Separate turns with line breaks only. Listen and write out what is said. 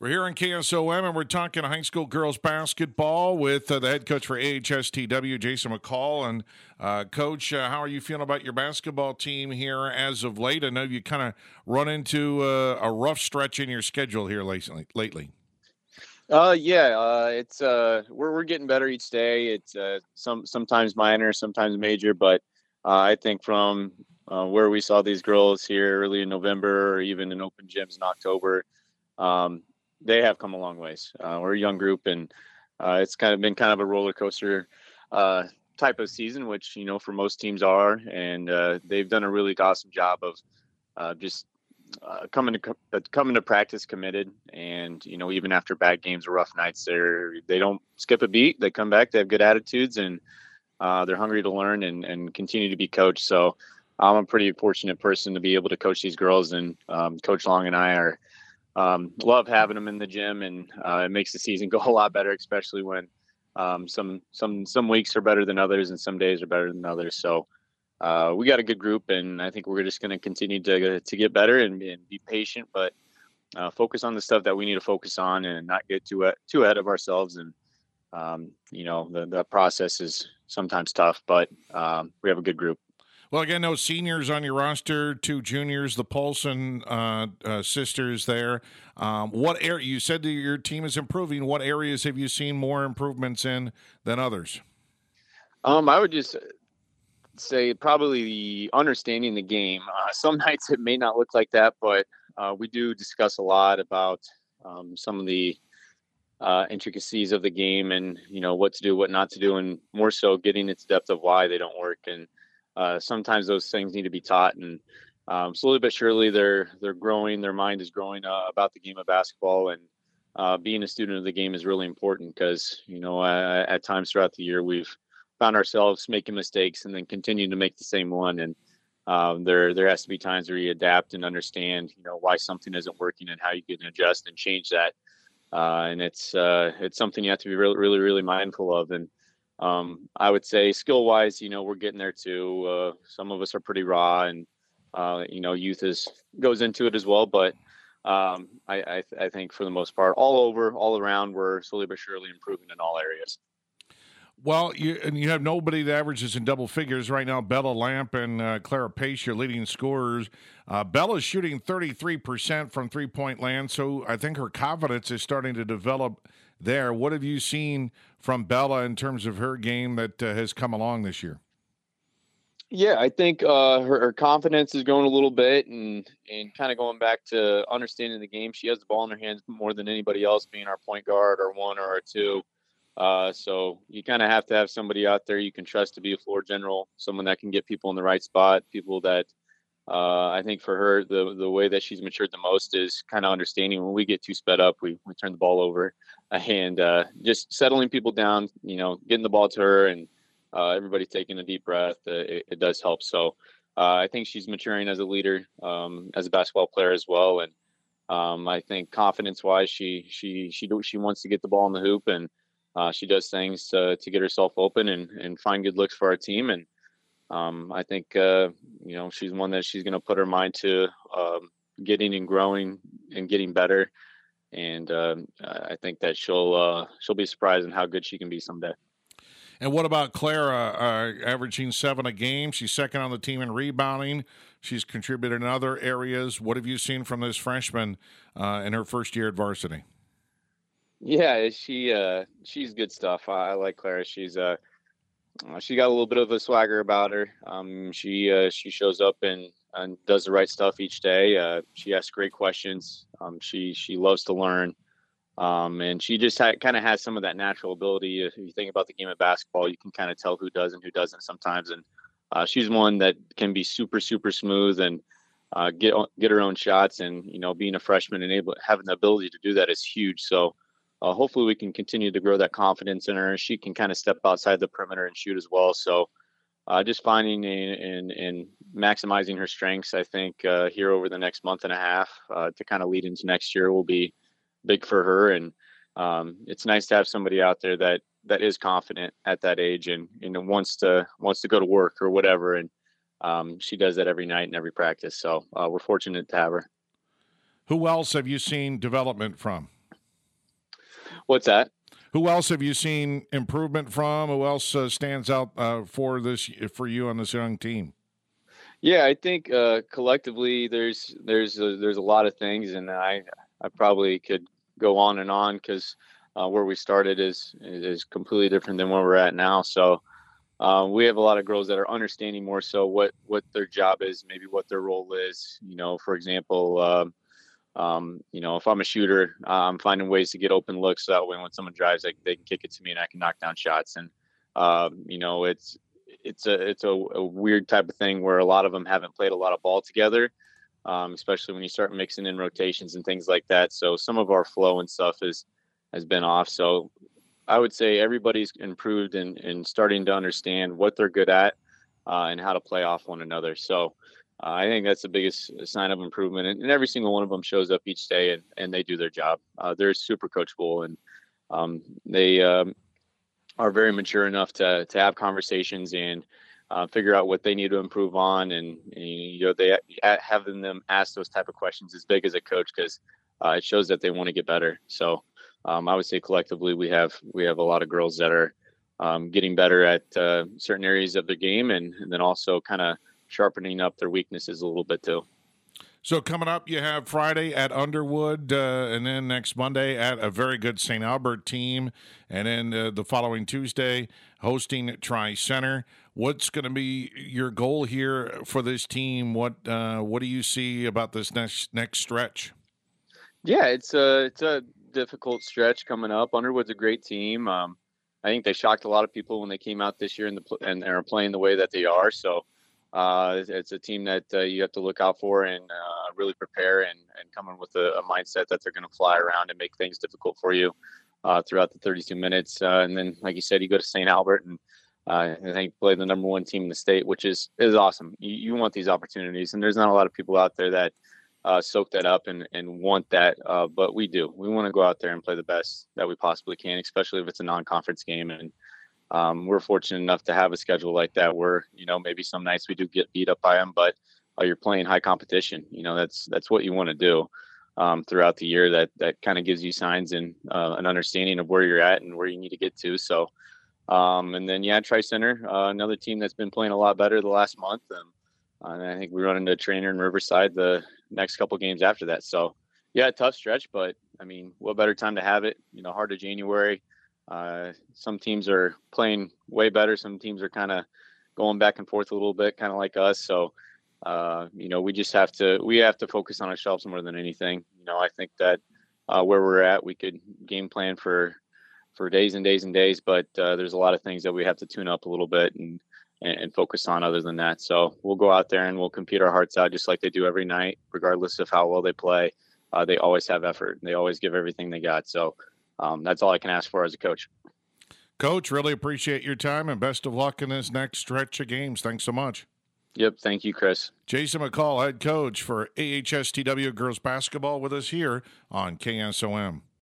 We're here on KSOM, and we're talking high school girls basketball with the head coach for AHSTW, Jason McCall. And, Coach, how are you feeling about your basketball team here as of late? I know you kind of run into a rough stretch in your schedule here lately.
It's we're getting better each day. It's sometimes minor, sometimes major, but I think from where we saw these girls here early in November or even in open gyms in October, they have come a long ways. We're a young group, and it's been kind of a roller coaster type of season, which for most teams are, and they've done a really awesome job of just coming to practice committed, and even after bad games or rough nights, they don't skip a beat. They come back. They have good attitudes, and they're hungry to learn and continue to be coached. So I'm a pretty fortunate person to be able to coach these girls, and Coach Long and I are love having them in the gym, and it makes the season go a lot better, especially when some weeks are better than others and some days are better than others. So we got a good group, and I think we're just going to continue to get better and be patient, but focus on the stuff that we need to focus on and not get too ahead of ourselves. And the process is sometimes tough, but we have a good group.
Well, again, no seniors on your roster, 2 juniors, the Paulson sisters there. What area, you said that your team is improving. What areas have you seen more improvements in than others?
I would just say probably the understanding the game. Some nights it may not look like that, but we do discuss a lot about some of the intricacies of the game and, what to do, what not to do, and more so getting into depth of why they don't work. And sometimes those things need to be taught, and slowly but surely they're growing. Their mind is growing about the game of basketball, and being a student of the game is really important because, at times throughout the year we've found ourselves making mistakes and then continuing to make the same one. And there has to be times where you adapt and understand, why something isn't working and how you can adjust and change that. And it's something you have to be really, really, really mindful of. And I would say skill wise, we're getting there too. Some of us are pretty raw, and youth goes into it as well. But I think for the most part, all around, we're slowly but surely improving in all areas.
Well, you have nobody that averages in double figures right now. Bella Lamp and Clara Pace, your leading scorers. Bella's shooting 33% from three-point land, so I think her confidence is starting to develop there. What have you seen from Bella in terms of her game that has come along this year?
Yeah, I think her confidence is growing a little bit, and kind of going back to understanding the game. She has the ball in her hands more than anybody else, being our point guard, our one or our two. So you kind of have to have somebody out there you can trust to be a floor general, someone that can get people in the right spot, people that I think for her, the way that she's matured the most is kind of understanding when we get too sped up, we turn the ball over, and just settling people down, getting the ball to her, and everybody taking a deep breath. It does help. So I think she's maturing as a leader, as a basketball player as well. And I think confidence wise, she wants to get the ball in the hoop, and she does things to get herself open and find good looks for our team. And I think, she's one that she's going to put her mind to getting and growing and getting better. And I think that she'll be surprised in how good she can be someday.
And what about Clara, averaging 7 a game? She's second on the team in rebounding. She's contributed in other areas. What have you seen from this freshman in her first year at varsity?
Yeah, she's good stuff. I like Clara. She got a little bit of a swagger about her. She shows up and does the right stuff each day. She asks great questions. She loves to learn. And she just kind of has some of that natural ability. If you think about the game of basketball, you can kind of tell who does and who doesn't sometimes. And she's one that can be super, super smooth and get her own shots. And, being a freshman and having the ability to do that is huge. So hopefully we can continue to grow that confidence in her. She can kind of step outside the perimeter and shoot as well. So just finding and maximizing her strengths, I think here over the next month and a half to kind of lead into next year will be big for her. And it's nice to have somebody out there that is confident at that age and wants to go to work or whatever. And she does that every night and every practice. So we're fortunate to have her.
Who else have you seen development from?
What's that?
Who else have you seen improvement from? Who else stands out for you on this young team?
Yeah, I think collectively there's a lot of things, and I probably could go on because where we started is completely different than where we're at now. So we have a lot of girls that are understanding more so what their job is, maybe what their role is. For example, if I'm a shooter, I'm finding ways to get open looks so that way when someone drives, they can kick it to me and I can knock down shots. And it's a weird type of thing where a lot of them haven't played a lot of ball together, especially when you start mixing in rotations and things like that. So some of our flow and stuff has been off. So I would say everybody's improved in starting to understand what they're good at and how to play off one another. So I think that's the biggest sign of improvement. And every single one of them shows up each day and they do their job. They're super coachable, and they are very mature enough to have conversations and figure out what they need to improve on. And they having them ask those type of questions is big as a coach because it shows that they want to get better. So I would say collectively we have a lot of girls that are getting better at certain areas of their game, and then also kind of sharpening up their weaknesses a little bit too.
So coming up, you have Friday at Underwood, and then next Monday at a very good St. Albert team, and then the following Tuesday hosting Tri-Center. What's going to be your goal here for this team? What do you see about this next stretch?
Yeah, it's a difficult stretch coming up. Underwood's a great team. I think they shocked a lot of people when they came out this year and are playing the way that they are. So it's a team that you have to look out for and really prepare and come in with a mindset that they're going to fly around and make things difficult for you throughout the 32 minutes. And then, like you said, you go to St. Albert and I think play the number one team in the state, which is awesome. You want these opportunities, and there's not a lot of people out there that soak that up and want that. But we do. We want to go out there and play the best that we possibly can, especially if it's a non-conference game. And we're fortunate enough to have a schedule like that where, maybe some nights we do get beat up by them, but you're playing high competition. That's what you want to do throughout the year. That kind of gives you signs and an understanding of where you're at and where you need to get to. So, and then, Tri-Center, another team that's been playing a lot better the last month. And I think we run into a trainer in Riverside the next couple games after that. So, yeah, tough stretch, but I mean, what better time to have it? Heart of January. Some teams are playing way better. Some teams are kind of going back and forth a little bit, kind of like us. So, we just have to focus on ourselves more than anything. I think that where we're at, we could game plan for days and days and days, but there's a lot of things that we have to tune up a little bit and focus on other than that. So we'll go out there and we'll compete our hearts out just like they do every night, regardless of how well they play. They always have effort. They always give everything they got. So that's all I can ask for as a coach.
Coach, really appreciate your time and best of luck in this next stretch of games. Thanks so much.
Yep. Thank you, Chris.
Jason McCall, head coach for AHSTW girls basketball, with us here on KSOM.